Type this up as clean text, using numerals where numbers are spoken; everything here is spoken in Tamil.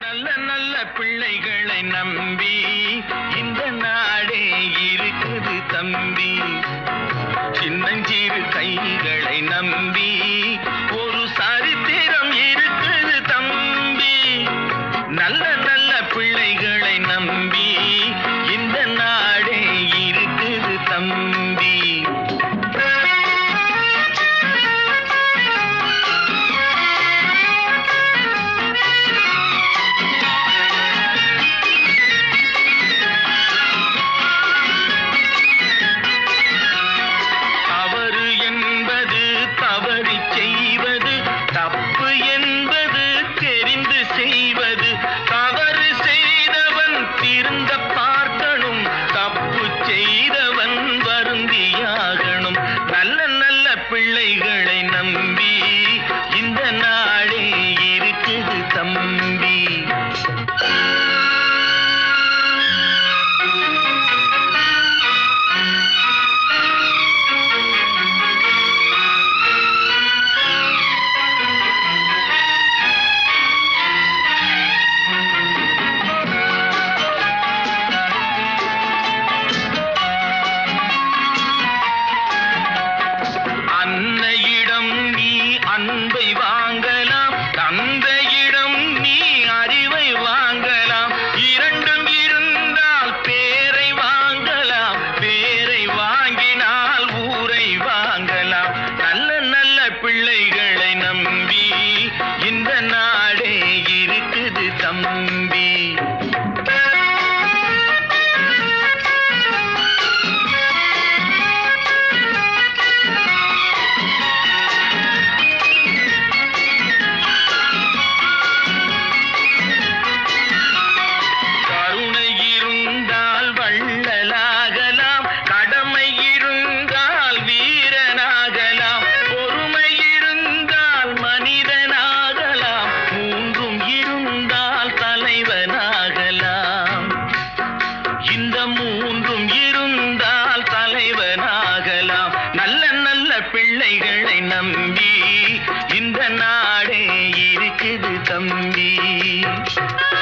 நல்ல நல்ல பிள்ளைகளை நம்பி இந்த நாடே இருக்குது தம்பி. சின்னஞ்சிறு கைகளை நம்பி ஒரு சரித்திரம் இருக்குது தம்பி. நல்ல நல்ல பிள்ளைகளை நம்பி இந்த நாடே இருக்குது தம்பி. தப்பு என்பது தெரிந்து செய்வது. தவறு செய்தவன் திருந்த பார்க்கணும், தப்பு செய்தவன் வருந்தியாகணும். நல்ல நல்ல பிள்ளைகளை நம்பி இந்த நாடே இருக்குது தம்பி. அன்னையிடம் நீ அன்பை வாங்கலாம், தந்தையிடம் நீ அறிவை வாங்கலாம். இரண்டும் இருந்தால் பேரை வாங்கலாம், பேரை வாங்கினால் ஊரை வாங்கலாம். நல்ல நல்ல பிள்ளைகளை நம்பி இந்த நாடே இருக்குது தம்பி. இந்த மூன்றும் இருந்தால் தலைவனாகலாம். நல்ல நல்ல பிள்ளைகளை நம்பி இந்த நாடே இருக்குது தம்பி.